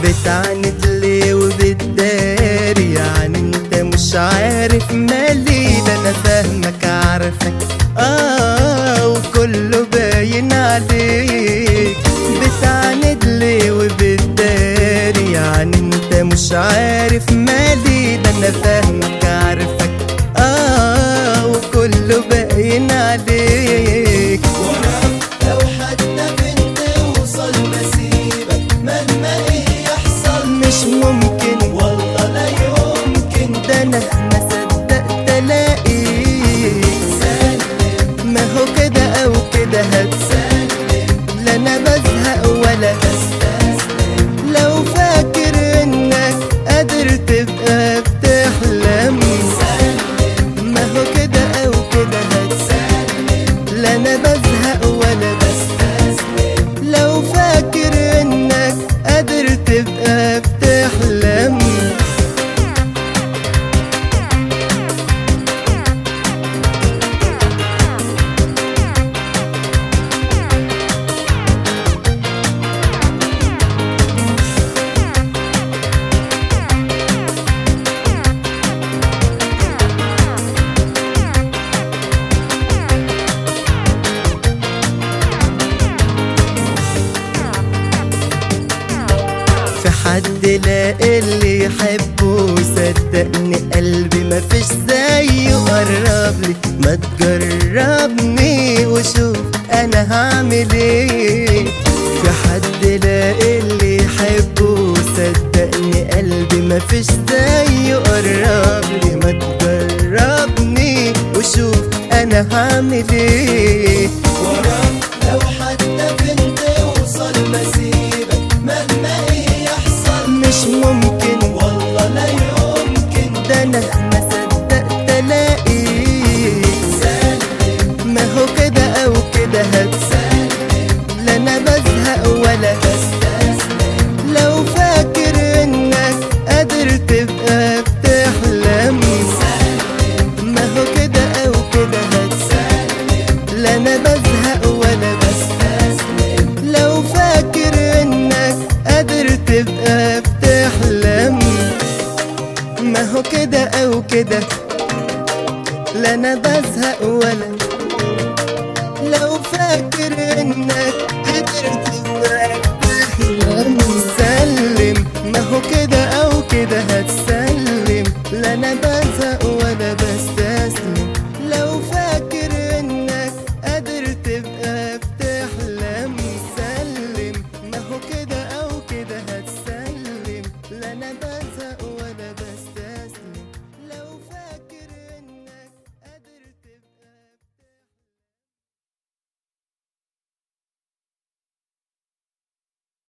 بتعاند ليه وبتداري؟ يعني انت مش عارف مالي؟ ده انا فاهمك عارفك وكله باين عليك. بتعاند ليه وبتداري؟ يعني انت مش عارف مالي؟ ده انا فاهمك عارفك وكله باين عليك. لو حتى بنت توصل بسيبك مهما ايه يحصل، مش ممكن والله لا يمكن، ده انا ما صدقت الاقيك. سلم ما هو كده او كده هتسلم، لا انا بزهق ولا استسلم، لو فاكر انك قادر تبقى بتحلم. ما هو كده او كده هتسلم، لا انا بزهق ولا استسلم، لو فاكر انك قادر تبقى بتحلم. في حد لاقي اللي يحبه، صدقني قلبي مفيش زيه. قربلي ما تجربني وشوف انا هعمل ايه. في حد لاقي اللي يحبه، صدقني قلبي مفيش زيه. قربلي ما تجربني وشوف انا هعمل ايه. لو حتى بنت توصل بسيبك مهما ايه يحصل، مش ممكن والله لا يمكن، ده انا ما صدقت الاقيك. سلم ما هو كده او كده هتسلم، لا انا بزهق ولا استسلم، لو فاكر انك قادر تبقى بتحلم. ما هو كده او كده هتسلم، لا انا بزهق ولا استسلم، لو فاكر انك قادر تبقى بتحلم. ما هو كده او كده، لا انا بزهق ولا لو فاكر انك قادر تبقى بتحلم. سلم ما هو كده او كده هتسلم،